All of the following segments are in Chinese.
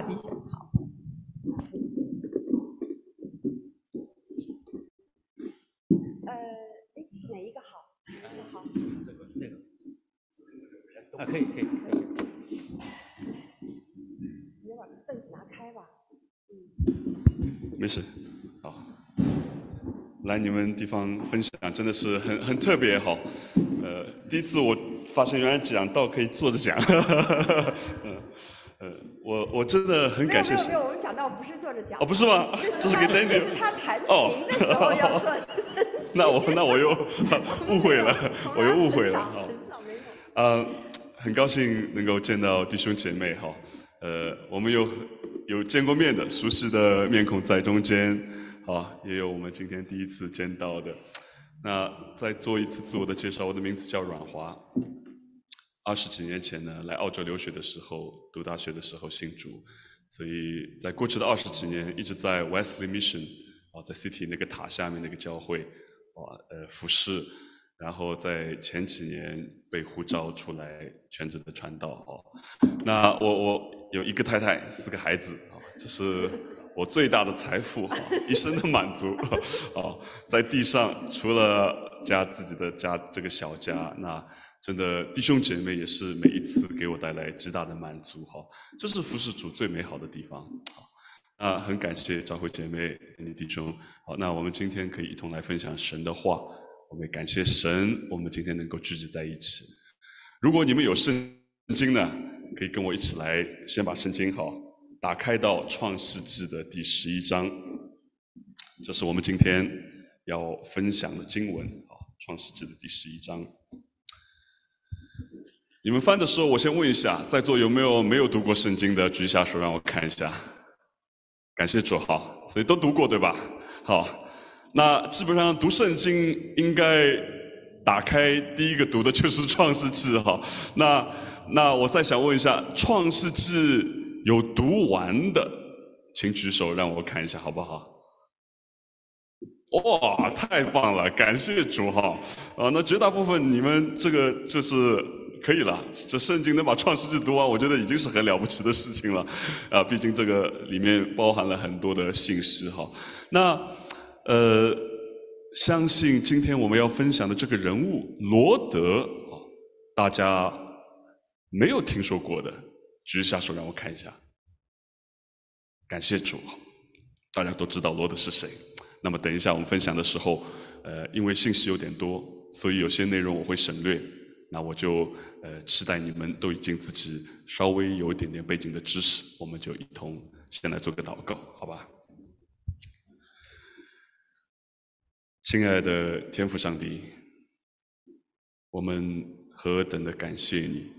弟兄。好。哪一个好？好。 那个。啊，可以。 你把凳子拿开吧。 没事。好。来你们地方分享真的是很特别好。第一次我发现原来讲道可以坐着讲。我真的很感谢。 没有，我们讲道不是坐着讲。 哦，不是吗？这是给 Daniel。 这是他弹琴的时候要坐。 那我又误会了，我又误会了。好。很高兴能够见到弟兄姐妹哈。我们有见过面的熟悉的面孔在中间，好，也有我们今天第一次见到的。那再做一次自我的介绍，我的名字叫阮华。20几年前呢，来澳洲留学的时候，读大学的时候信主，所以在过去的20几年一直在 Wesley Mission 在 City 那个塔下面那个教会服侍，然后在前几年被呼召出来全职的传道。那我有一个太太，4个孩子这是我最大的财富一生的满足在地上除了自己的家这个小家，那真的弟兄姐妹也是每一次给我带来极大的满足这是服侍主最美好的地方。很感谢教会姐妹弟兄。好，那我们今天可以一同来分享神的话。我们感谢神，我们今天能够聚集在一起。如果你们有圣经呢，可以跟我一起来，先把圣经打开到创世纪的第11章，这是我们今天要分享的经文创世纪的第11章。你们翻的时候，我先问一下，在座有没有读过圣经的，举一下手让我看一下。感谢主，好，所以都读过对吧？好，那基本上读圣经应该打开第一个读的就是创世纪那我再想问一下，创世纪有读完的，请举手让我看一下好不好？哇，太棒了，感谢主那绝大部分你们这个就是可以了，这圣经能把创世纪读完，我觉得已经是很了不起的事情了毕竟这个里面包含了很多的信息那相信今天我们要分享的这个人物罗德大家没有听说过的，举一下手让我看一下。感谢主，大家都知道罗德是谁。那么等一下我们分享的时候因为信息有点多，所以有些内容我会省略，那我就期待你们都已经自己稍微有一点点背景的知识，我们就一同先来做个祷告，好吧？亲爱的天父上帝，我们何等的感谢你，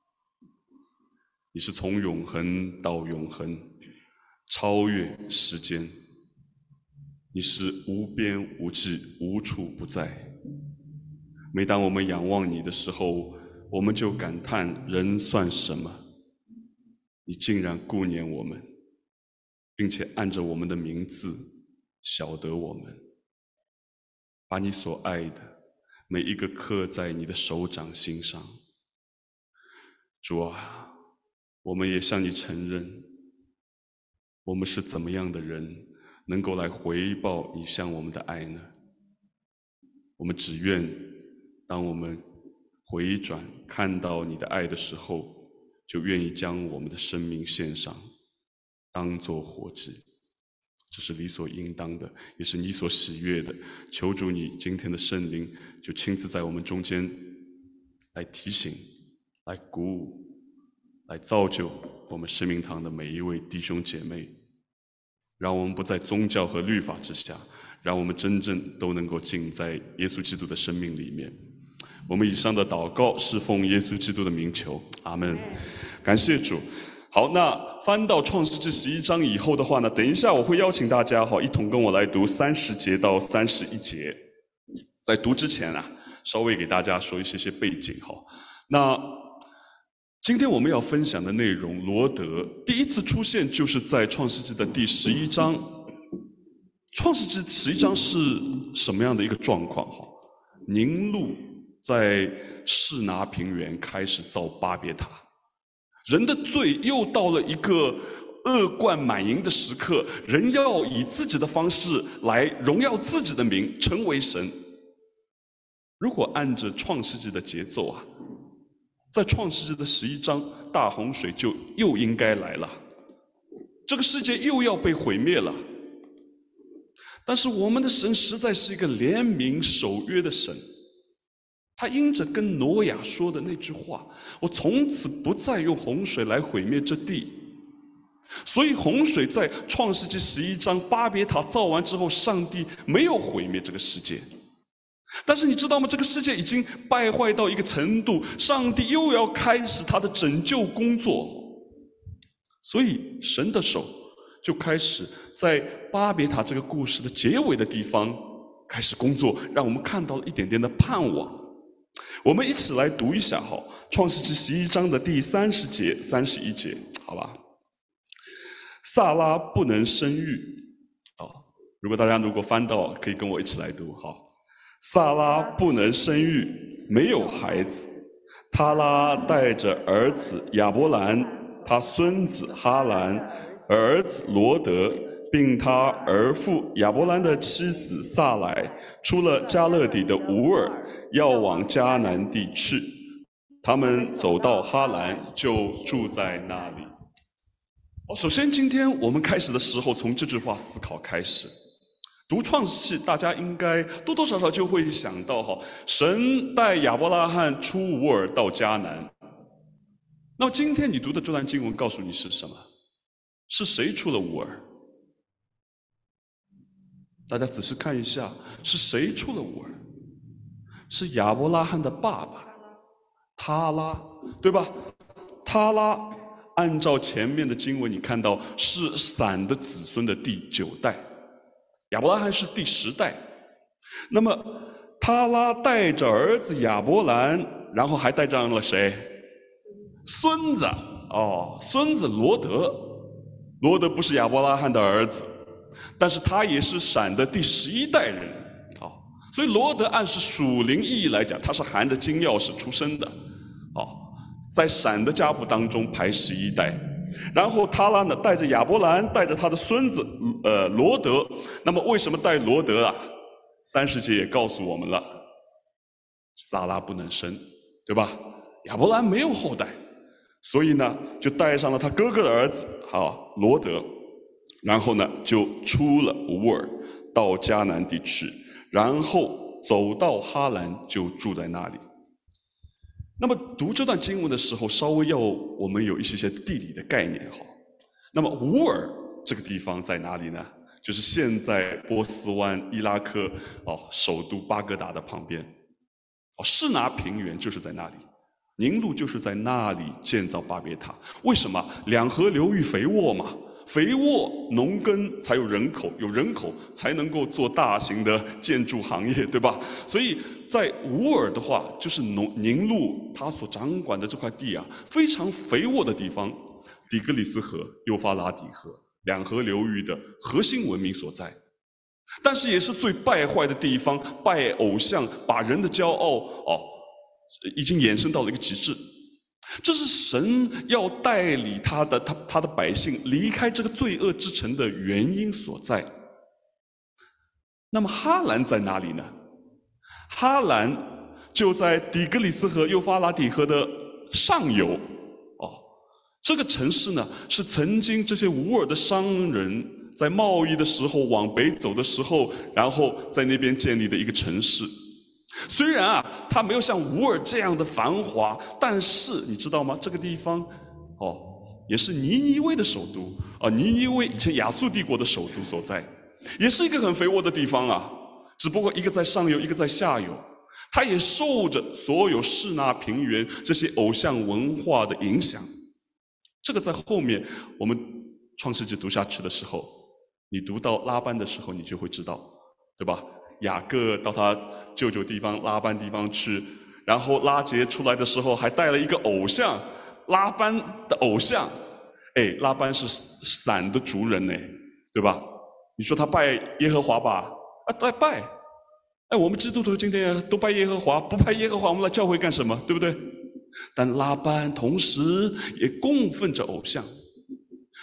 你是从永恒到永恒，超越时间，你是无边无际，无处不在。每当我们仰望你的时候，我们就感叹人算什么，你竟然顾念我们，并且按着我们的名字晓得我们，把你所爱的每一个刻在你的手掌心上。主啊，我们也向你承认，我们是怎么样的人能够来回报你向我们的爱呢？我们只愿当我们回转看到你的爱的时候，就愿意将我们的生命献上，当作活祭。这是理所应当的，也是你所喜悦的。求主你今天的圣灵就亲自在我们中间来提醒，来鼓舞，来造就我们生命堂的每一位弟兄姐妹，让我们不在宗教和律法之下，让我们真正都能够浸在耶稣基督的生命里面。我们以上的祷告是奉耶稣基督的名求，阿们。感谢主。好，那翻到创世纪11章以后的话呢，等一下我会邀请大家一同跟我来读30节到31节。在读之前稍微给大家说一些背景那今天我们要分享的内容，罗德第一次出现就是在创世纪的第11章。创世纪11章是什么样的一个状况？宁录在示拿平原开始造巴别塔，人的罪又到了一个恶贯满盈的时刻，人要以自己的方式来荣耀自己的名，成为神。如果按着创世纪的节奏啊，在创世纪的11章，大洪水就又应该来了，这个世界又要被毁灭了。但是我们的神实在是一个怜悯守约的神，他因着跟挪亚说的那句话，我从此不再用洪水来毁灭这地，所以洪水在创世纪11章巴别塔造完之后，上帝没有毁灭这个世界。但是你知道吗？这个世界已经败坏到一个程度，上帝又要开始他的拯救工作，所以神的手就开始在巴别塔这个故事的结尾的地方开始工作，让我们看到了一点点的盼望。我们一起来读一下哈，创世纪11章的第30节、31节，好吧？撒拉不能生育，如果大家翻到，可以跟我一起来读，好。撒拉不能生育，没有孩子。他拉带着儿子亚伯兰，他孙子哈兰，儿子罗德，并他儿父亚伯兰的妻子撒来，出了加勒底的乌尔，要往迦南地去。他们走到哈兰，就住在那里。首先今天我们开始的时候，从这句话思考开始。读创世纪，大家应该多多少少就会想到神带亚伯拉罕出乌尔到迦南。那么今天你读的这段经文告诉你是什么？是谁出了乌尔？大家仔细看一下，是谁出了乌尔？是亚伯拉罕的爸爸他拉，对吧？他拉按照前面的经文，你看到是闪的子孙的第9代。亚伯拉罕是第10代，那么他拉带着儿子亚伯兰，然后还带上了谁？孙子孙子罗德。罗德不是亚伯拉罕的儿子，但是他也是闪的第11代人所以罗德按是属灵意义来讲，他是含着金钥匙出生的在闪的家谱当中排11代。然后他拉呢带着亚伯兰，带着他的孙子罗德。那么为什么带罗德啊？30节也告诉我们了，撒拉不能生，对吧？亚伯兰没有后代，所以呢就带上了他哥哥的儿子罗德，然后呢就出了乌尔到迦南地去，然后走到哈兰，就住在那里。那么读这段经文的时候，稍微要我们有一些地理的概念那么乌尔这个地方在哪里呢？就是现在波斯湾伊拉克首都巴格达的旁边示拿平原就是在那里，宁路就是在那里建造巴别塔。为什么？两河流域肥沃嘛，肥沃农耕才有人口，有人口才能够做大型的建筑行业，对吧？所以在乌尔的话，就是宁路他所掌管的这块地非常肥沃的地方，底格里斯河、幼发拉底河两河流域的核心文明所在，但是也是最败坏的地方，拜偶像，把人的骄傲已经延伸到了一个极致。这是神要带领他的百姓离开这个罪恶之城的原因所在。那么哈兰在哪里呢？哈兰就在底格里斯河、幼发拉底河的上游。这个城市呢，是曾经这些乌尔的商人在贸易的时候往北走的时候，然后在那边建立的一个城市。虽然它没有像乌尔这样的繁华，但是你知道吗？这个地方也是尼尼微的首都尼尼微以前亚述帝国的首都所在，也是一个很肥沃的地方只不过一个在上游，一个在下游。它也受着所有示拿平原这些偶像文化的影响。这个在后面我们创世纪读下去的时候，你读到拉班的时候，你就会知道，对吧？雅各到他舅舅地方拉班地方去，然后拉结出来的时候还带了一个偶像，拉班的偶像。拉班是闪的族人呢，对吧？你说他拜耶和华吧？拜。我们基督徒今天都拜耶和华，不拜耶和华我们来教会干什么？对不对？但拉班同时也供奉着偶像。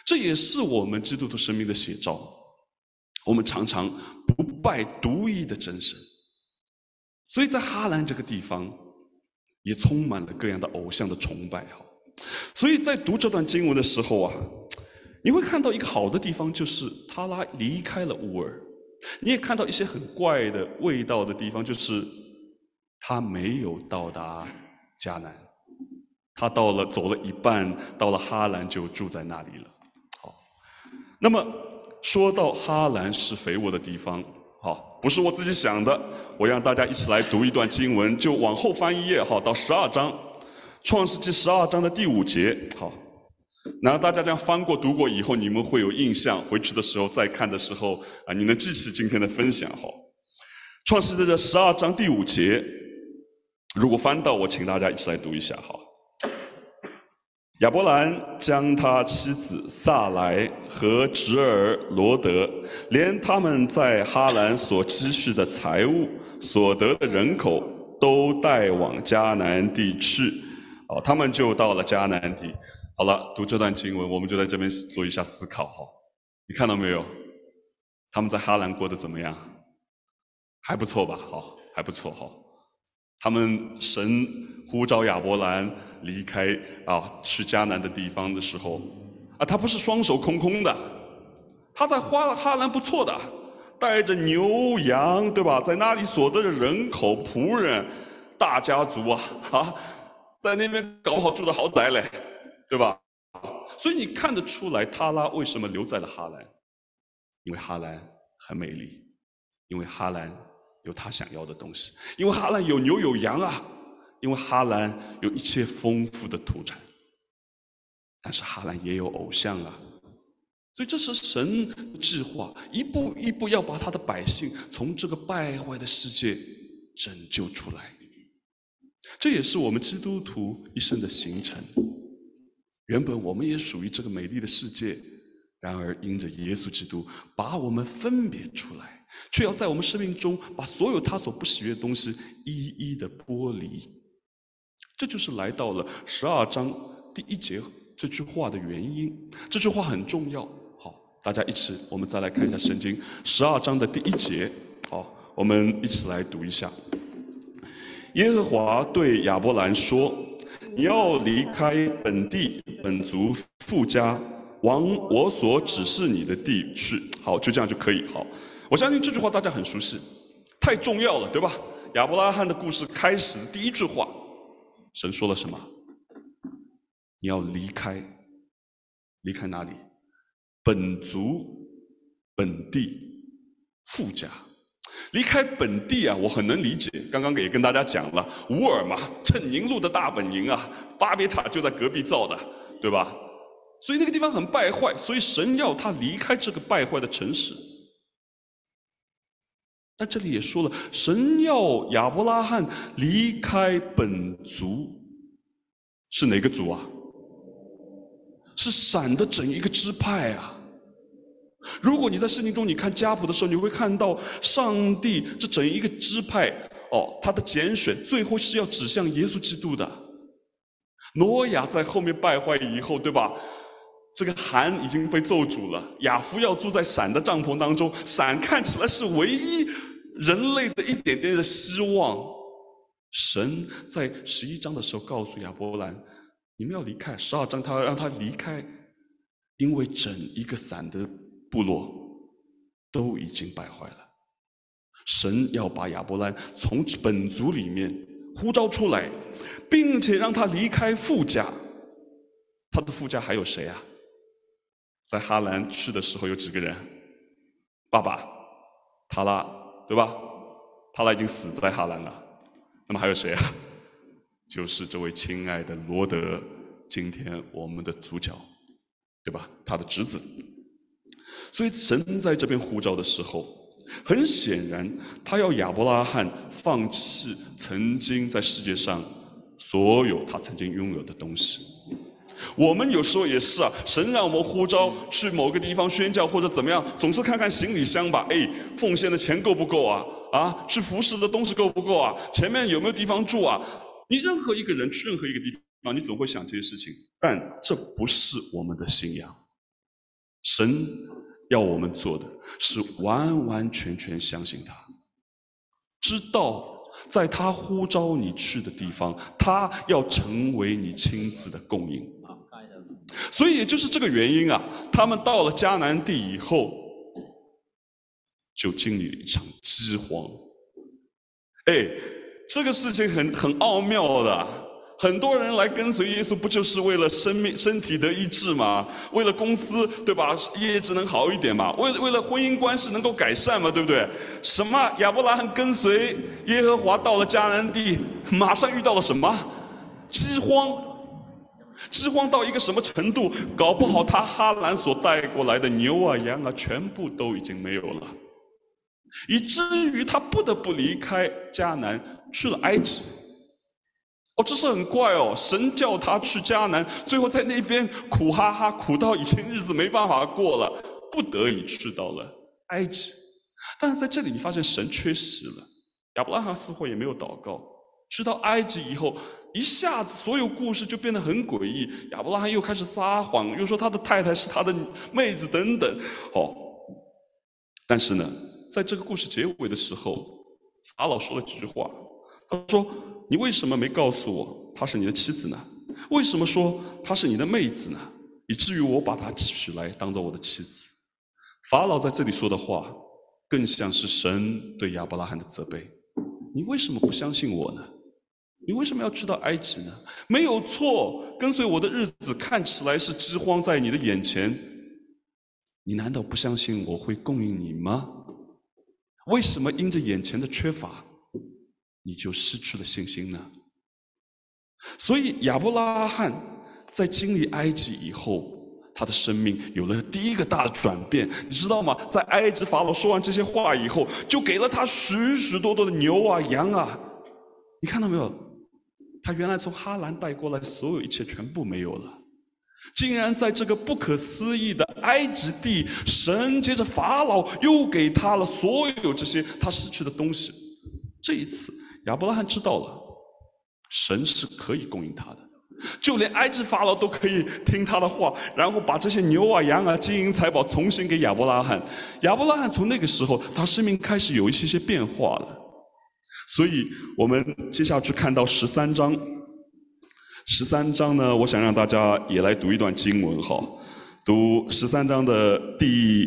这也是我们基督徒生命的写照。我们常常不拜独一的真神，所以在哈兰这个地方也充满了各样的偶像的崇拜。所以在读这段经文的时候啊，你会看到一个好的地方，就是他拉离开了乌尔。你也看到一些很怪的味道的地方，就是他没有到达迦南，他走了一半，到了哈兰就住在那里了。好，那么说到哈兰是肥沃的地方，好，不是我自己想的，我让大家一起来读一段经文，就往后翻一页，好，到12章，创世纪12章的第5节，好。然后大家这样翻过读过以后，你们会有印象，回去的时候再看的时候啊，你能记起今天的分享。好，创世纪这12章第5节，如果翻到，我请大家一起来读一下。好，亚伯兰将他妻子撒来和侄儿罗德，连他们在哈兰所积蓄的财物、所得的人口，都带往迦南地去。好，他们就到了迦南地。好了，读这段经文，我们就在这边做一下思考。哈，你看到没有？他们在哈兰过得怎么样？还不错吧？好，还不错。哈，他们神呼召亚伯兰离开去迦南的地方的时候啊，他不是双手空空的，他在哈兰不错的，带着牛羊，对吧？在那里所得的人口、仆人、大家族在那边搞不好住着豪宅嘞。对吧？所以你看得出来，他拉为什么留在了哈兰？因为哈兰很美丽，因为哈兰有他想要的东西，因为哈兰有牛有羊啊，因为哈兰有一切丰富的土产。但是哈兰也有偶像啊，所以这是神的计划，一步一步要把他的百姓从这个败坏的世界拯救出来。这也是我们基督徒一生的行程。原本我们也属于这个美丽的世界，然而因着耶稣基督把我们分别出来，却要在我们生命中把所有他所不喜悦的东西一一的剥离。这就是来到了12章第1节这句话的原因。这句话很重要。好，大家一起我们再来看一下圣经12章的第1节。好，我们一起来读一下。耶和华对亚伯兰说，你要离开本地本族父家，往我所指示你的地去。好，就这样就可以。好，我相信这句话大家很熟悉，太重要了，对吧？亚伯拉罕的故事开始的第一句话，神说了什么？你要离开，离开哪里？本族、本地、父家。离开本地啊，我很能理解。刚刚也跟大家讲了，乌尔嘛，称宁路的大本营啊，巴别塔就在隔壁造的，对吧？所以那个地方很败坏，所以神要他离开这个败坏的城市。但这里也说了，神要亚伯拉罕离开本族，是哪个族啊？是闪的整一个支派啊。如果你在圣经中你看家谱的时候，你会看到上帝这整一个支派他的拣选最后是要指向耶稣基督的。挪亚在后面败坏以后，对吧？这个含已经被咒诅了，亚夫要住在闪的帐篷当中，闪看起来是唯一人类的一点点的希望。神在11章的时候告诉亚伯兰，你们要离开。12章他让他离开，因为整一个闪的部落都已经败坏了。神要把亚伯兰从本族里面呼召出来，并且让他离开父家。他的父家还有谁啊？在哈兰去的时候有几个人？爸爸塔拉，对吧？塔拉已经死在哈兰了。那么还有谁啊？就是这位亲爱的罗德，今天我们的主角，对吧？他的侄子。所以神在这边呼召的时候，很显然他要亚伯拉罕放弃曾经在世界上所有他曾经拥有的东西。我们有时候也是啊，神让我们呼召去某个地方宣教或者怎么样，总是看看行李箱吧，奉献的钱够不够啊？去服侍的东西够不够啊？前面有没有地方住啊？你任何一个人去任何一个地方，你总会想这些事情，但这不是我们的信仰。 神要我们做的是完完全全相信他，知道在他呼召你去的地方，他要成为你亲自的供应。所以也就是这个原因啊，他们到了迦南地以后，就经历了一场饥荒。这个事情很奥妙的。很多人来跟随耶稣，不就是为了身体的医治吗？为了公司，对吧？业绩能好一点嘛？为了婚姻关系能够改善嘛？对不对？什么？亚伯拉罕跟随耶和华到了迦南地，马上遇到了什么？饥荒。饥荒到一个什么程度？搞不好他哈兰所带过来的牛啊、羊啊，全部都已经没有了，以至于他不得不离开迦南，去了埃及。这是很怪哦！神叫他去迦南，最后在那边苦哈哈，苦到已经日子没办法过了，不得已去到了埃及。但是在这里，你发现神缺席了。亚伯拉罕似乎也没有祷告。去到埃及以后，一下子所有故事就变得很诡异。亚伯拉罕又开始撒谎，又说他的太太是他的妹子等等。但是呢，在这个故事结尾的时候，法老说了几句话。他说：“你为什么没告诉我她是你的妻子呢？为什么说她是你的妹子呢？以至于我把她娶来当做我的妻子。”法老在这里说的话，更像是神对亚伯拉罕的责备：你为什么不相信我呢？你为什么要去到埃及呢？没有错，跟随我的日子看起来是饥荒在你的眼前，你难道不相信我会供应你吗？为什么因着眼前的缺乏，你就失去了信心呢？所以亚伯拉罕在经历埃及以后，他的生命有了第一个大的转变，你知道吗？在埃及法老说完这些话以后，就给了他许许多多的牛啊、羊啊。你看到没有？他原来从哈兰带过来所有一切全部没有了，竟然在这个不可思议的埃及地，神接着法老又给他了所有这些他失去的东西。这一次亚伯拉罕知道了，神是可以供应他的，就连埃及法老都可以听他的话，然后把这些牛啊、羊啊、金银财宝重新给亚伯拉罕。亚伯拉罕从那个时候，他生命开始有一些变化了。所以我们接下去看到13章，13章呢，我想让大家也来读一段经文哈，读13章的第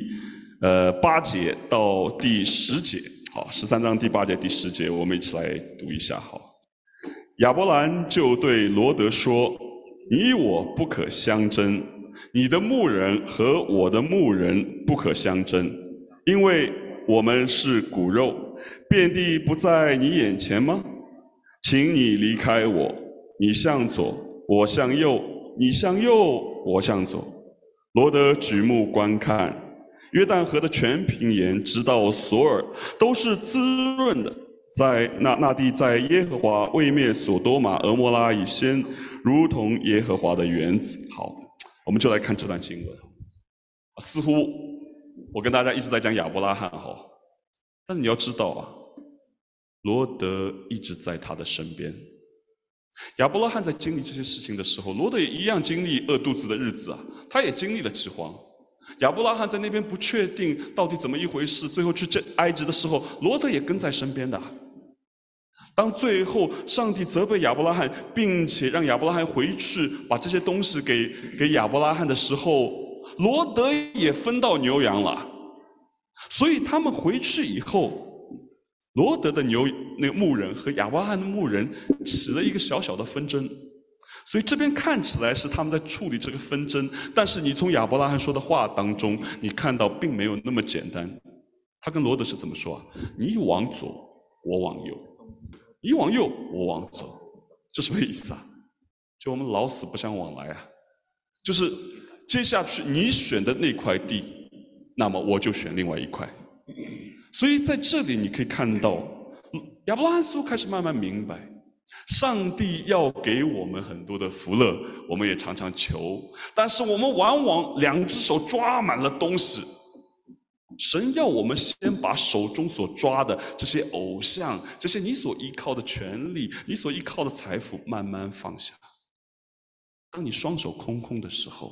8节到第10节。好，13章第8节、第10节，我们一起来读一下。好，亚伯兰就对罗得说：“你我不可相争，你的牧人和我的牧人不可相争，因为我们是骨肉，遍地不在你眼前吗？请你离开我，你向左，我向右；你向右，我向左。”罗得举目观看，约旦河的全平原直到索尔，都是滋润的。在那地，在耶和华未灭所多玛、俄摩拉以先，如同耶和华的园子。好，我们就来看这段经文。似乎我跟大家一直在讲亚伯拉罕哈，但是你要知道啊，罗得一直在他的身边。亚伯拉罕在经历这些事情的时候，罗得也一样经历饿肚子的日子啊，他也经历了饥荒。亚伯拉罕在那边不确定到底怎么一回事，最后去埃及的时候，罗得也跟在身边的。当最后上帝责备亚伯拉罕，并且让亚伯拉罕回去把这些东西给亚伯拉罕的时候，罗得也分到牛羊了。所以他们回去以后，罗得的那个牧人和亚伯拉罕的牧人起了一个小小的纷争。所以这边看起来是他们在处理这个纷争，但是你从亚伯拉罕说的话当中，你看到并没有那么简单。他跟罗得是怎么说啊？你往左，我往右；你往右，我往左。这什么意思啊？就我们老死不相往来啊！就是接下去你选的那块地，那么我就选另外一块。所以在这里你可以看到，亚伯拉罕似乎开始慢慢明白，上帝要给我们很多的福乐，我们也常常求，但是我们往往两只手抓满了东西。神要我们先把手中所抓的这些偶像，这些你所依靠的权利，你所依靠的财富慢慢放下。当你双手空空的时候，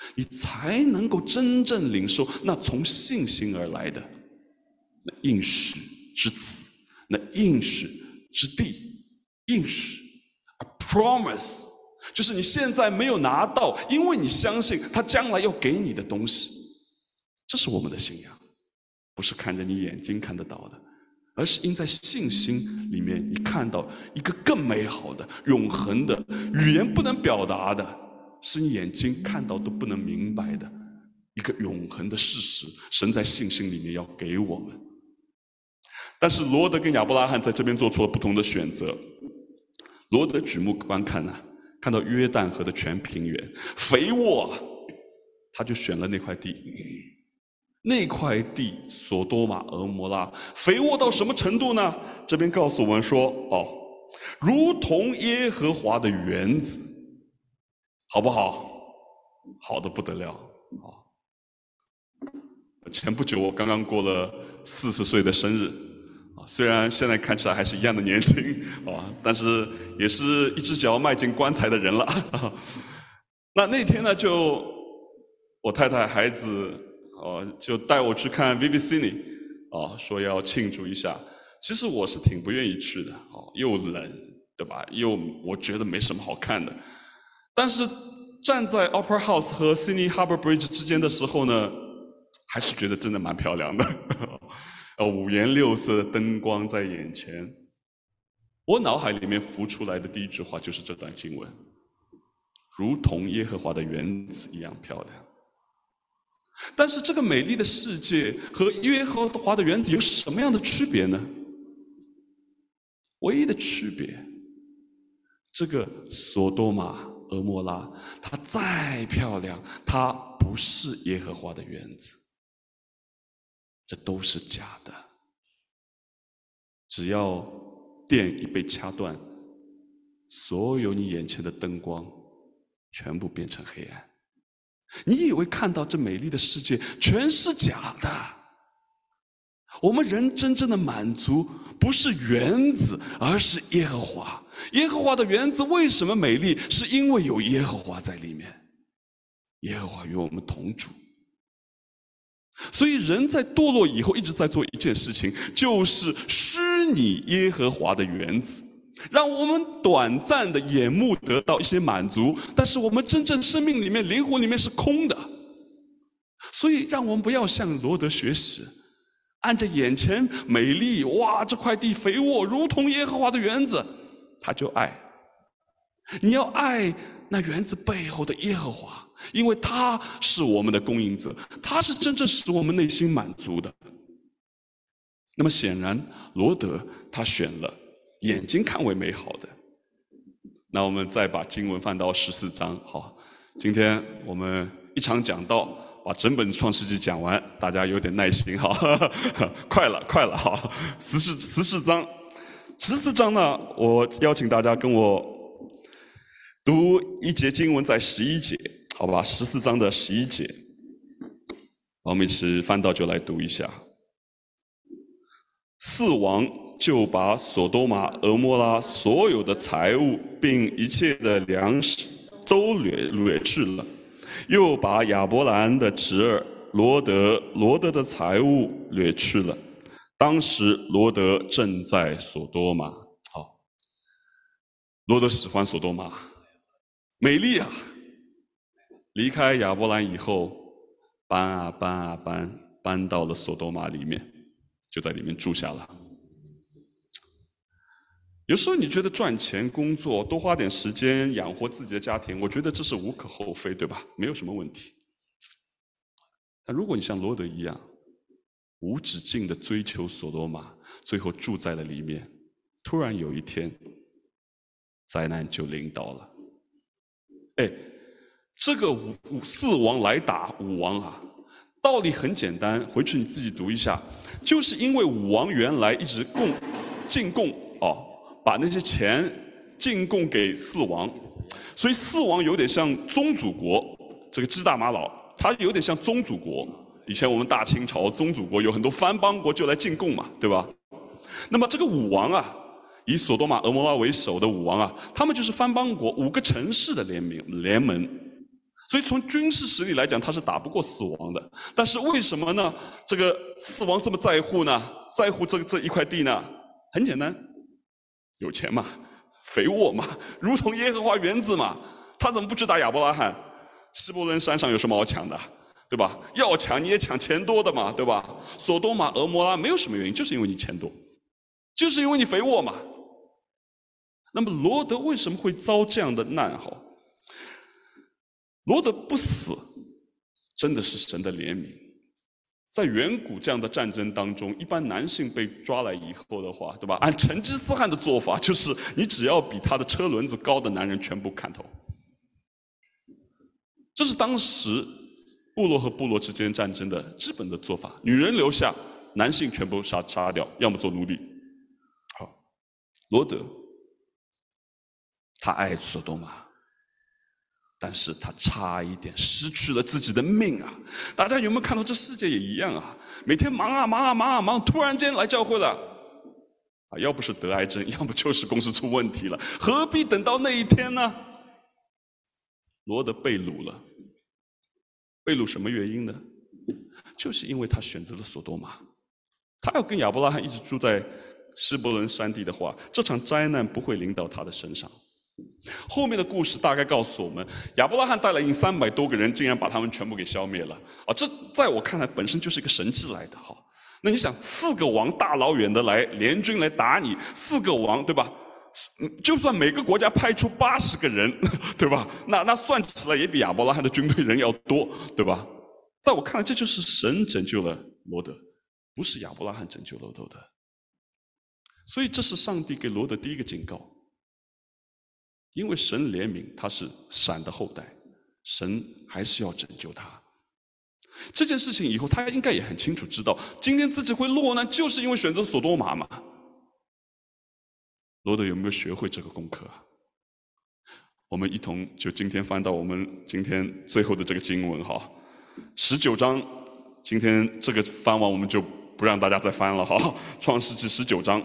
你才能够真正领受那从信心而来的那应许之子，那应许之地，应许 a promise， 就是你现在没有拿到，因为你相信他将来要给你的东西。这是我们的信仰，不是看着你眼睛看得到的，而是因在信心里面你看到一个更美好的、永恒的、语言不能表达的，是你眼睛看到都不能明白的一个永恒的事实，神在信心里面要给我们。但是罗德跟亚伯拉罕在这边做出了不同的选择。罗德举目观看啊，看到约旦河的全平原肥沃，他就选了那块地。那块地索多玛俄摩拉肥沃到什么程度呢？这边告诉我们说，如同耶和华的园子，好不好？好的不得了啊！前不久我刚刚过了40岁的生日啊，虽然现在看起来还是一样的年轻啊，但是也是一只脚迈进棺材的人了。那天呢，就我太太孩子就带我去看 Vivicini 说要庆祝一下。其实我是挺不愿意去的又冷，对吧？又我觉得没什么好看的。但是站在 Opera House 和 Sydney Harbour Bridge 之间的时候呢，还是觉得真的蛮漂亮的。五颜六色的灯光在眼前，我脑海里面浮出来的第一句话就是这段经文：如同耶和华的园子一样漂亮。但是这个美丽的世界和耶和华的园子有什么样的区别呢？唯一的区别，这个索多玛俄摩拉，它再漂亮，它不是耶和华的园子，这都是假的。只要电一被掐断，所有你眼前的灯光全部变成黑暗。你以为看到这美丽的世界全是假的？我们人真正的满足不是园子，而是耶和华。耶和华的园子为什么美丽？是因为有耶和华在里面，耶和华与我们同住。所以人在堕落以后一直在做一件事情，就是虚拟耶和华的园子，让我们短暂的眼目得到一些满足，但是我们真正生命里面、灵魂里面是空的。所以让我们不要向罗德学习，按着眼前美丽，哇，这块地肥沃，如同耶和华的园子，他就爱。你要爱那园子背后的耶和华，因为他是我们的供应者，他是真正使我们内心满足的。那么显然罗德他选了眼睛看为美好的。那我们再把经文翻到14章。好，今天我们一场讲道把整本创世纪讲完，大家有点耐心哈，快了哈。14章呢，我邀请大家跟我读一节经文，在11节，好吧？14章的11节，我们一起翻到就来读一下。4王就把索多玛、俄摩拉所有的财物并一切的粮食都掠去了，又把亚伯兰的侄儿罗德的财物掠去了。当时罗德正在索多玛。好，罗德喜欢索多玛，美丽啊！离开亚伯兰以后，搬到了索多玛里面，就在里面住下了。有时候你觉得赚钱、工作，多花点时间养活自己的家庭，我觉得这是无可厚非，对吧？没有什么问题。但如果你像罗德一样，无止境的追求索多玛，最后住在了里面，突然有一天，灾难就临到了。这个4王来打5王啊，道理很简单，回去你自己读一下。就是因为5王原来一直进贡把那些钱进贡给4王，所以4王有点像宗主国。这个支大玛瑙，它有点像宗主国。以前我们大清朝宗主国有很多藩邦国就来进贡嘛，对吧？那么这个5王啊，以索多玛、俄摩拉为首的5王啊，他们就是藩邦国5个城市的联盟。 所以从军事实力来讲，他是打不过死亡的。但是为什么呢？这个死亡这么在乎呢？在乎这一块地呢？很简单，有钱嘛，肥沃嘛，如同耶和华园子嘛。他怎么不去打亚伯拉罕？希伯伦山上有什么好抢的？对吧？要抢你也抢钱多的嘛，对吧？索多玛、俄摩拉没有什么原因，就是因为你钱多，就是因为你肥沃嘛。那么罗德为什么会遭这样的难？罗德不死，真的是神的怜悯。在远古这样的战争当中，一般男性被抓来以后的话，对吧？按成吉思汗的做法，就是你只要比他的车轮子高的男人全部砍头。这是当时部落和部落之间战争的基本的做法，女人留下，男性全部杀掉，要么做奴隶。好，罗德他爱索多玛，但是他差一点失去了自己的命啊！大家有没有看到这世界也一样啊？每天忙啊忙啊忙啊忙，突然间来教会了啊！要不是得癌症，要不就是公司出问题了，何必等到那一天呢？罗德被掳了，被掳什么原因呢？就是因为他选择了索多玛。他要跟亚伯拉罕一直住在希伯伦山地的话，这场灾难不会临到他的身上。后面的故事大概告诉我们，亚伯拉罕带领300多个人，竟然把他们全部给消灭了啊！这在我看来本身就是一个神迹来的哈。那你想，4个王大老远的来联军来打你，4个王对吧？就算每个国家派出80个人，对吧？那算起来也比亚伯拉罕的军队人要多，对吧？在我看来，这就是神拯救了罗德，不是亚伯拉罕拯救了罗德。所以这是上帝给罗德第一个警告。因为神怜悯他是闪的后代，神还是要拯救他。这件事情以后他应该也很清楚知道，今天自己会落难，就是因为选择索多玛嘛。罗德有没有学会这个功课啊？我们一同就今天翻到我们今天最后的这个经文哈，19章。今天这个翻完我们就不让大家再翻了哈，创世纪19章。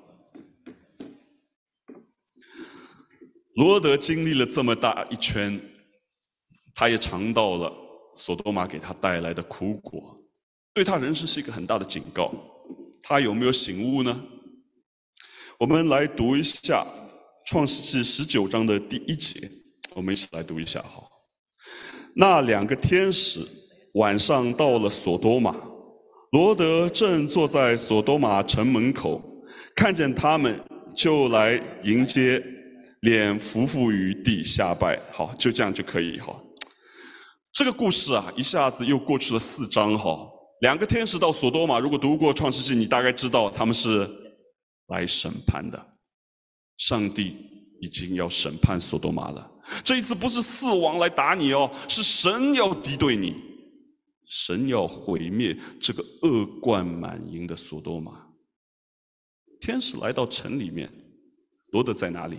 罗德经历了这么大一圈，他也尝到了索多玛给他带来的苦果，对他人生是一个很大的警告。他有没有醒悟呢？我们来读一下创世纪19章的第1节，我们一起来读一下哈。那2个天使晚上到了索多玛，罗德正坐在索多玛城门口，看见他们就来迎接，脸伏伏于地下拜。好，就这样就可以哈。这个故事啊，一下子又过去了4章哈。2个天使到索多玛，如果读过创世纪，你大概知道他们是来审判的。上帝已经要审判索多玛了。这一次不是4王来打你哦，是神要敌对你，神要毁灭这个恶贯满盈的索多玛。天使来到城里面，罗德在哪里？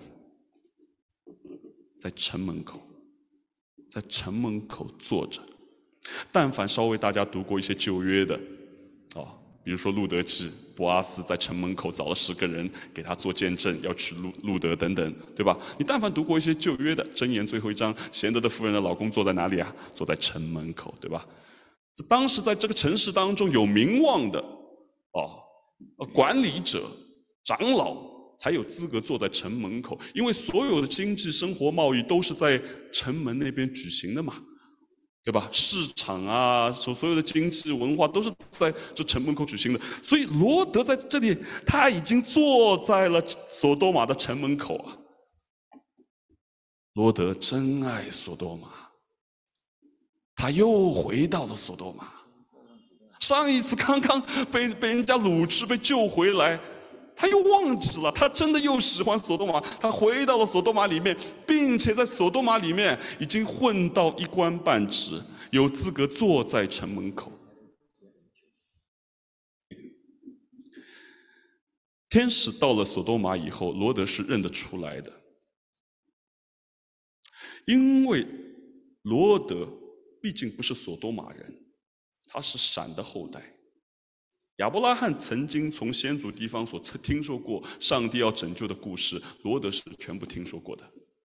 在城门口，在城门口坐着。但凡稍微大家读过一些旧约的比如说路德记，波阿斯在城门口找了10个人给他做见证，要娶路德等等，对吧？你但凡读过一些旧约的箴言最后1章，贤德的妇人的老公坐在哪里啊？坐在城门口，对吧？当时在这个城市当中有名望的管理者、长老才有资格坐在城门口，因为所有的经济、生活、贸易都是在城门那边举行的嘛。对吧？市场啊，所有的经济文化都是在这城门口举行的。所以罗德在这里，他已经坐在了索多玛的城门口啊。罗德真爱索多玛，他又回到了索多玛。上一次刚刚被人家掳去，被救回来，他又忘记了，他真的又喜欢索多玛，他回到了索多玛里面，并且在索多玛里面已经混到一官半职，有资格坐在城门口。天使到了索多玛以后，罗德是认得出来的，因为罗德毕竟不是索多玛人，他是闪的后代。亚伯拉罕曾经从先祖地方所听说过上帝要拯救的故事，罗德是全部听说过的。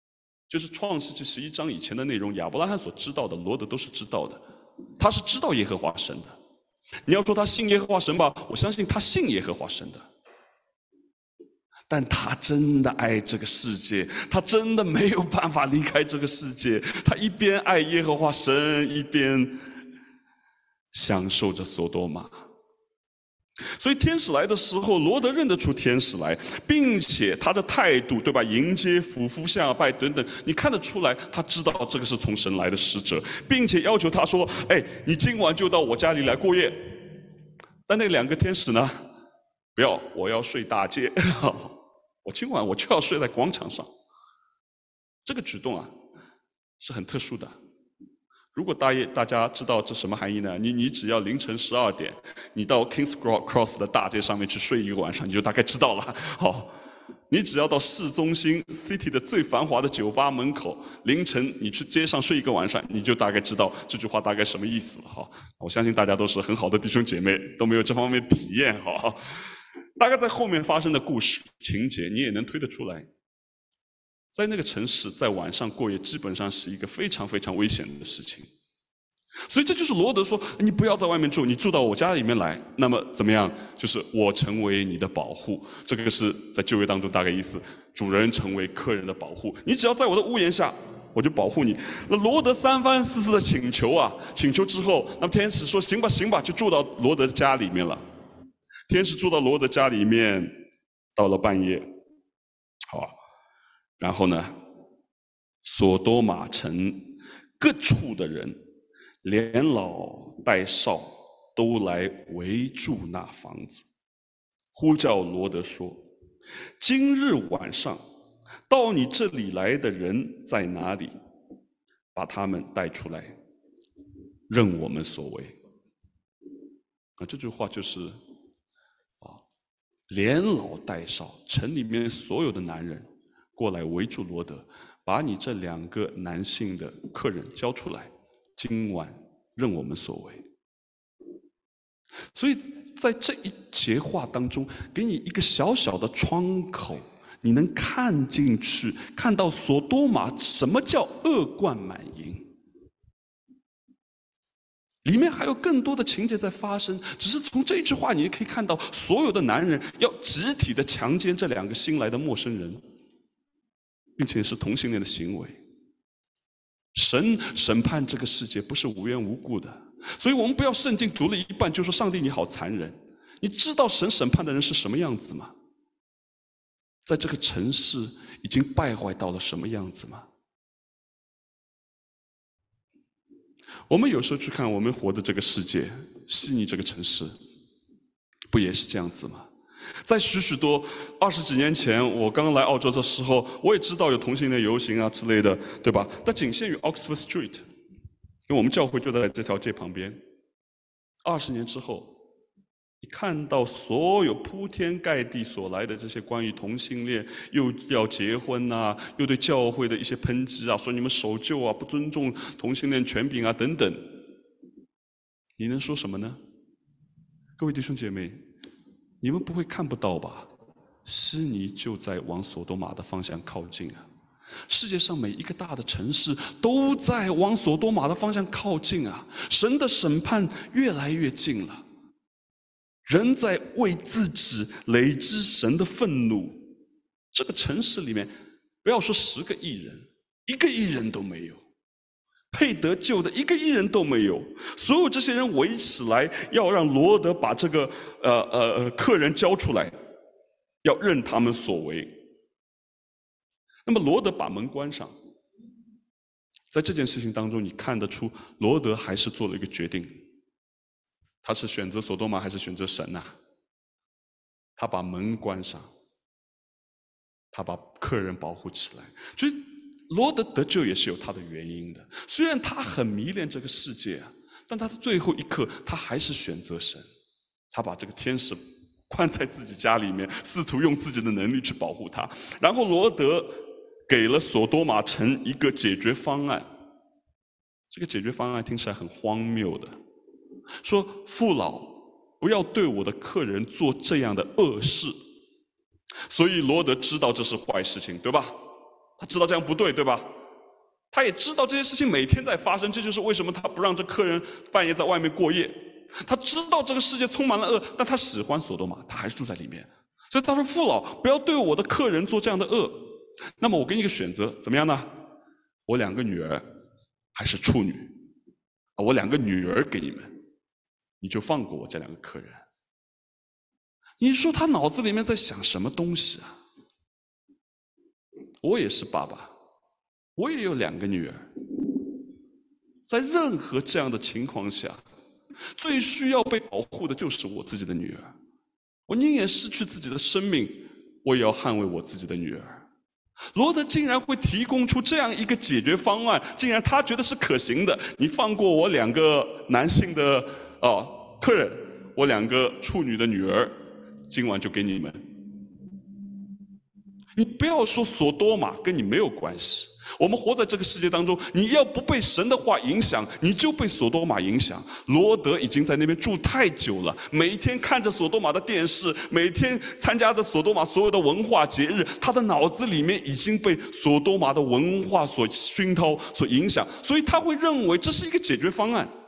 就是创世纪11章以前的内容，亚伯拉罕所知道的，罗德都是知道的。他是知道耶和华神的。你要说他信耶和华神吧，我相信他信耶和华神的。但他真的爱这个世界，他真的没有办法离开这个世界。他一边爱耶和华神，一边享受着索多玛。所以天使来的时候，罗德认得出天使来，并且他的态度，对吧？迎接、俯伏下拜等等，你看得出来，他知道这个是从神来的使者，并且要求他说：“哎，你今晚就到我家里来过夜。”但那2个天使呢？不要，我要睡大街，我今晚我就要睡在广场上。这个举动啊，是很特殊的。如果大家知道这什么含义呢？你只要凌晨12点，你到 Kings Cross 的大街上面去睡一个晚上，你就大概知道了。好，你只要到市中心 City 的最繁华的酒吧门口，凌晨你去街上睡一个晚上，你就大概知道这句话大概什么意思了。哈，我相信大家都是很好的弟兄姐妹，都没有这方面体验。哈，大概在后面发生的故事情节，你也能推得出来。在那个城市，在晚上过夜，基本上是一个非常非常危险的事情。所以这就是罗德说：“你不要在外面住，你住到我家里面来。那么怎么样？就是我成为你的保护。”这个是在旧约当中大概意思：主人成为客人的保护。你只要在我的屋檐下，我就保护你。那罗德3番4次的请求啊，请求之后，那么天使说：“行吧，行吧。”就住到罗德家里面了。天使住到罗德家里面，到了半夜，好。然后呢，索多玛城各处的人，连老带少，都来围住那房子，呼叫罗德说：“今日晚上到你这里来的人在哪里？把他们带出来，任我们所为。”这句话就是连老带少，城里面所有的男人过来围住罗德，把你这2个男性的客人交出来，今晚任我们所为。所以在这一节话当中，给你一个小小的窗口，你能看进去，看到索多玛什么叫恶贯满盈。里面还有更多的情节在发生，只是从这一句话，你也可以看到，所有的男人要集体的强奸这2个新来的陌生人，并且是同性恋的行为。神审判这个世界不是无缘无故的，所以我们不要圣经读了一半就说上帝你好残忍。你知道神审判的人是什么样子吗？在这个城市已经败坏到了什么样子吗？我们有时候去看我们活的这个世界，悉尼这个城市，不也是这样子吗？在许多20几年前，我刚来澳洲的时候，我也知道有同性恋游行啊之类的，对吧？但仅限于 Oxford Street， 因为我们教会就在这条街旁边。20年之后，你看到所有铺天盖地所来的这些关于同性恋，又要结婚啊，又对教会的一些抨击啊，说你们守旧啊，不尊重同性恋权柄啊等等，你能说什么呢？各位弟兄姐妹，你们不会看不到吧？悉尼就在往索多玛的方向靠近啊！世界上每一个大的城市都在往索多玛的方向靠近啊！神的审判越来越近了。人在为自己累积神的愤怒。这个城市里面，不要说10个艺人，1个艺人都没有，配得救的1个艺人都没有。所有这些人围起来，要让罗德把这个客人交出来，要任他们所为。那么罗德把门关上，在这件事情当中，你看得出罗德还是做了一个决定。他是选择索多玛还是选择神啊？他把门关上，他把客人保护起来。所以罗德得救也是有他的原因的。虽然他很迷恋这个世界啊，但他的最后一刻他还是选择神。他把这个天使关在自己家里面，试图用自己的能力去保护他。然后罗德给了索多玛城一个解决方案。这个解决方案听起来很荒谬的。说父老不要对我的客人做这样的恶事。所以罗德知道这是坏事情，对吧？他知道这样不对，对吧？ 他也知道这些事情每天在发生，这就是为什么他不让这客人半夜在外面过夜。他知道这个世界充满了恶，但他喜欢索多玛，他还住在里面。所以他说：“父老，不要对我的客人做这样的恶。那么我给你一个选择，怎么样呢？我2个女儿还是处女，我2个女儿给你们，你就放过我这2个客人。”你说他脑子里面在想什么东西啊？我也是爸爸，我也有2个女儿，在任何这样的情况下，最需要被保护的就是我自己的女儿。我宁愿失去自己的生命，我也要捍卫我自己的女儿。罗德竟然会提供出这样一个解决方案，竟然他觉得是可行的。你放过我2个男性的客人，我2个处女的女儿，今晚就给你们。你不要说索多玛跟你没有关系，我们活在这个世界当中，你要不被神的话影响，你就被索多玛影响。罗德已经在那边住太久了，每天看着索多玛的电视，每天参加的索多玛所有的文化节日，他的脑子里面已经被索多玛的文化所熏陶、所影响，所以他会认为这是一个解决方案。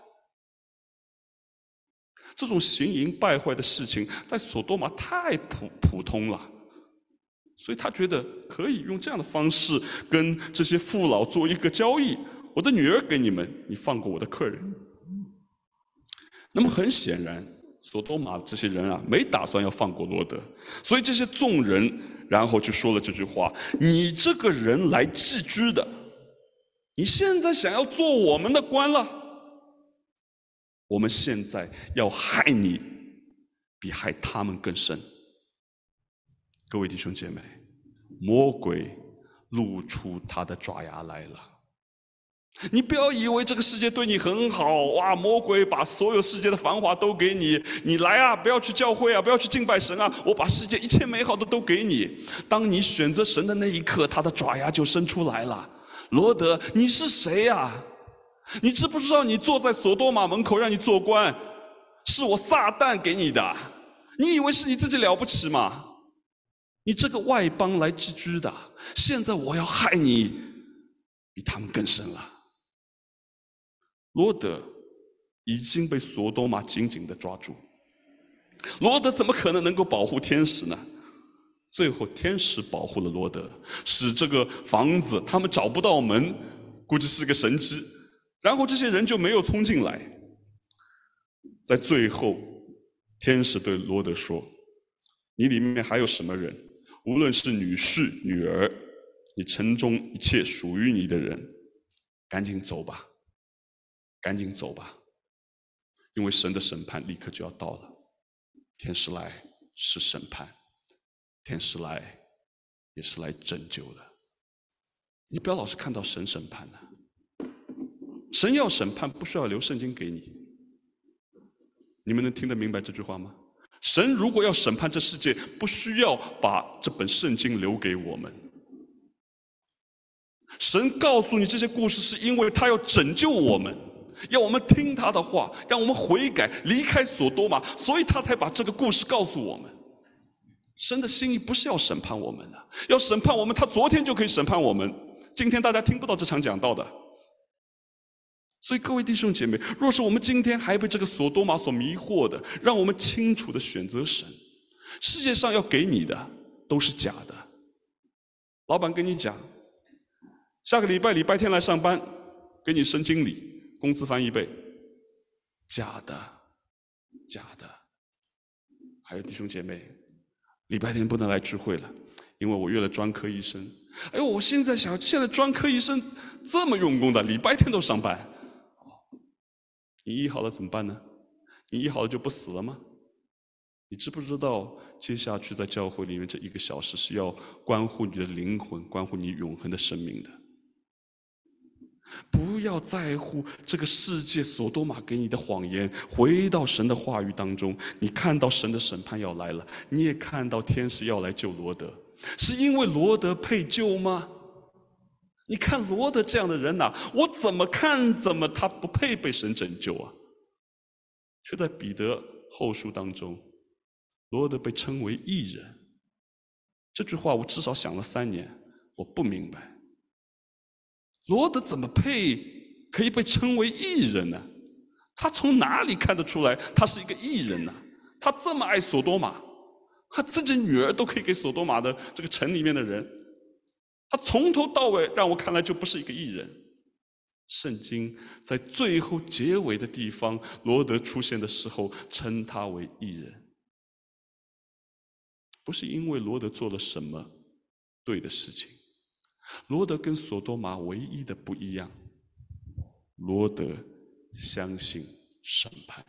这种行淫败坏的事情在索多玛太普通了，所以他觉得可以用这样的方式跟这些父老做一个交易，我的女儿给你们，你放过我的客人。那么很显然，索多玛这些人没打算要放过罗德，所以这些众人然后就说了这句话：你这个人来寄居的，你现在想要做我们的官了，我们现在要害你，比害他们更深。各位弟兄姐妹，魔鬼露出他的爪牙来了。你不要以为这个世界对你很好，哇！魔鬼把所有世界的繁华都给你，你来啊，不要去教会啊，不要去敬拜神啊，我把世界一切美好的都给你。当你选择神的那一刻，他的爪牙就伸出来了。罗德，你是谁啊？你知不知道你坐在索多玛门口让你做官，是我撒旦给你的？你以为是你自己了不起吗？你这个外邦来寄居的，现在我要害你，比他们更深了。罗德已经被索多玛紧紧地抓住，罗德怎么可能够保护天使呢？最后天使保护了罗德，使这个房子他们找不到门，估计是个神迹，然后这些人就没有冲进来。在最后，天使对罗德说：你里面还有什么人，无论是女婿、女儿，你城中一切属于你的人，赶紧走吧，赶紧走吧，因为神的审判立刻就要到了。天使来是审判，天使来也是来拯救的。你不要老是看到神审判的，神要审判不需要留圣经给你。你们能听得明白这句话吗？神如果要审判这世界，不需要把这本圣经留给我们。神告诉你这些故事，是因为他要拯救我们，要我们听他的话，让我们悔改，离开索多玛，所以他才把这个故事告诉我们。神的心意不是要审判我们的，要审判我们，他昨天就可以审判我们，今天大家听不到这场讲道的。所以各位弟兄姐妹，若是我们今天还被这个索多玛所迷惑的，让我们清楚的选择神。世界上要给你的都是假的。老板跟你讲，下个礼拜天来上班，给你升经理，工资翻1倍，假的，假的。还有弟兄姐妹，礼拜天不能来聚会了，因为我约了专科医生。哎呦，我现在想，现在专科医生这么用功的，礼拜天都上班。你医好了怎么办呢？你医好了就不死了吗？你知不知道接下去在教会里面这1个小时是要关乎你的灵魂，关乎你永恒的生命的。不要在乎这个世界索多玛给你的谎言，回到神的话语当中。你看到神的审判要来了，你也看到天使要来救罗德，是因为罗德配救吗？你看罗德这样的人我怎么看怎么他不配被神拯救啊！却在彼得后书当中，罗德被称为义人。这句话我至少想了3年，我不明白。 罗德怎么可以被称为义人呢？他从哪里看得出来他是一个义人呢？他这么爱索多玛，他自己女儿都可以给索多玛的这个城里面的人，他从头到尾让我看来就不是一个义人。圣经在最后结尾的地方，罗德出现的时候称他为义人，不是因为罗德做了什么对的事情。罗德跟索多玛唯一的不一样，罗德相信审判。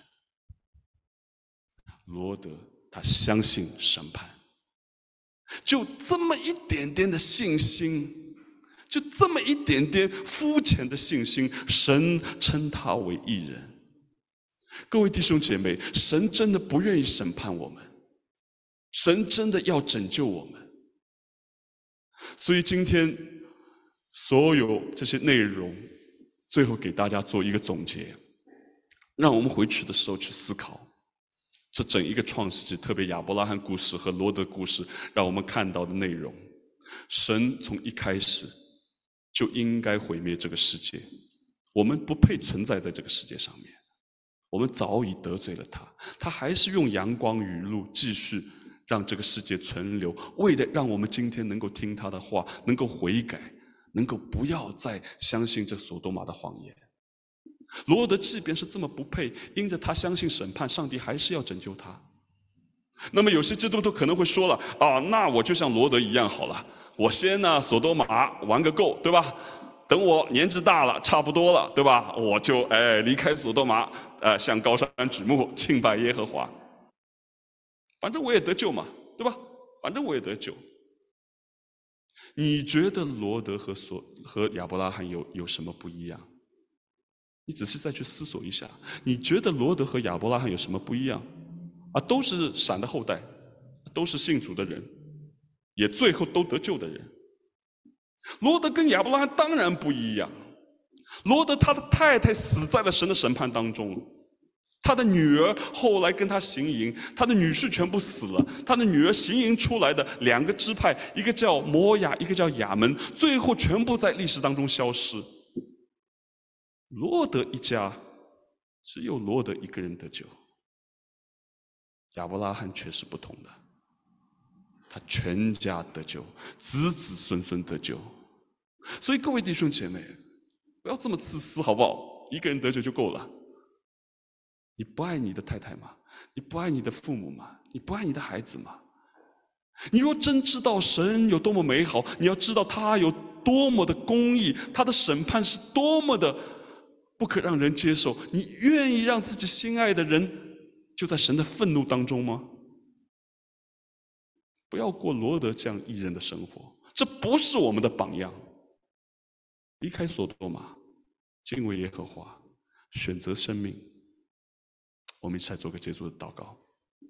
罗德他相信审判，就这么一点点的信心，就这么一点点肤浅的信心，神称他为义人。各位弟兄姐妹，神真的不愿意审判我们，神真的要拯救我们。所以今天所有这些内容，最后给大家做一个总结，让我们回去的时候去思考这整一个创世纪，特别亚伯拉罕故事和罗德故事让我们看到的内容。神从一开始就应该毁灭这个世界，我们不配存在在这个世界上面，我们早已得罪了他，他还是用阳光雨露继续让这个世界存留，为了让我们今天能够听他的话，能够悔改，能够不要再相信这索多玛的谎言。罗德即便是这么不配，因着他相信审判，上帝还是要拯救他。那么有些基督徒可能会说了啊，那我就像罗德一样好了，我先呢索多玛玩个够，对吧？等我年纪大了，差不多了，对吧？我就离开索多玛，向高山举目，敬拜耶和华。反正我也得救嘛，对吧？反正我也得救。你觉得罗德和亚伯拉罕有什么不一样？你仔细再去思索一下，你觉得罗德和亚伯拉罕有什么不一样？都是闪的后代，都是信主的人，也最后都得救的人。罗德跟亚伯拉罕当然不一样。罗德他的太太死在了神的审判当中，他的女儿后来跟他行淫，他的女婿全部死了，他的女儿行淫出来的2个支派，一个叫摩亚，一个叫亚门，最后全部在历史当中消失。罗德一家只有罗德一个人得救，亚伯拉罕却是不同的，他全家得救，子子孙孙得救。所以各位弟兄姐妹，不要这么自私好不好？一个人得救就够了。你不爱你的太太吗？你不爱你的父母吗？你不爱你的孩子吗？你若真知道神有多么美好，你要知道他有多么的公义，他的审判是多么的不可让人接受，你愿意让自己心爱的人就在神的愤怒当中吗？不要过罗德这样义人的生活，这不是我们的榜样。离开索多玛，敬畏耶和华，选择生命。我们一起来做个结束的祷告。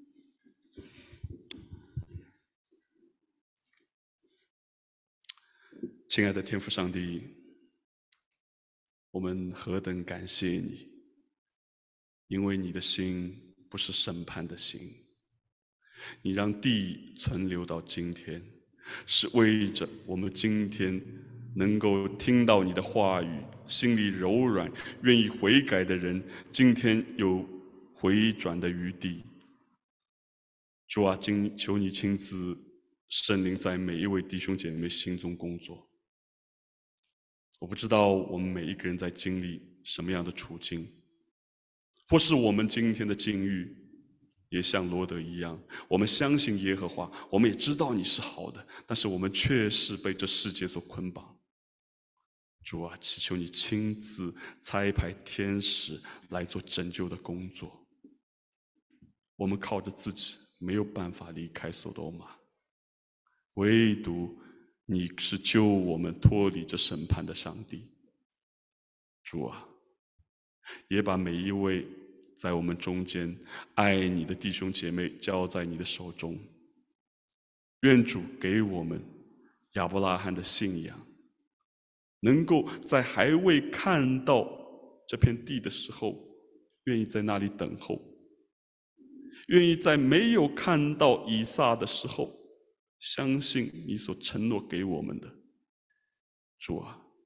亲爱的天父上帝，我们何等感谢你，因为你的心不是审判的心，你让地存留到今天，是为着我们今天能够听到你的话语，心里柔软，愿意悔改的人，今天有回转的余地。主啊，求你亲自圣灵在每一位弟兄姐妹心中工作。我不知道我们每一个人在经历什么样的处境，或是我们今天的境遇也像罗德一样，我们相信耶和华，我们也知道你是好的，但是我们确实被这世界所捆绑。主啊，祈求你亲自差派天使来做拯救的工作。我们靠着自己没有办法离开索多玛，唯独你是救我们脱离这审判的上帝。主啊，也把每一位在我们中间爱你的弟兄姐妹交在你的手中。愿主给我们亚伯拉罕的信仰，能够在还未看到这片地的时候，愿意在那里等候；愿意在没有看到以撒的时候，相信你所承诺给我们的。主啊，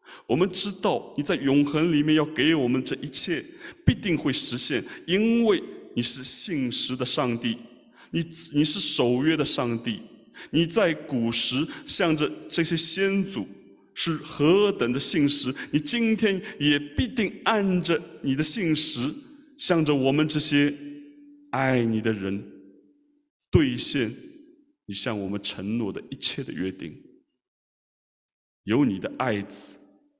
我们知道你在永恒里面要给我们这一切，必定会实现，因为你是信实的上帝，你是守约的上帝。你在古时向着这些先祖是何等的信实，你今天也必定按着你的信实，向着我们这些爱你的人兑现你向我们承诺的一切的约定。有你的爱子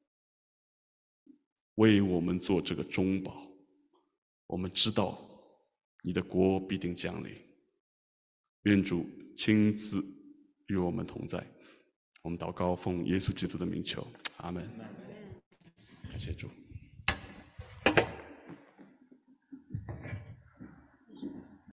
为我们做这个中保，我们知道你的国必定降临。愿主亲自与我们同在。我们祷告，奉耶稣基督的名求，阿们。感谢主。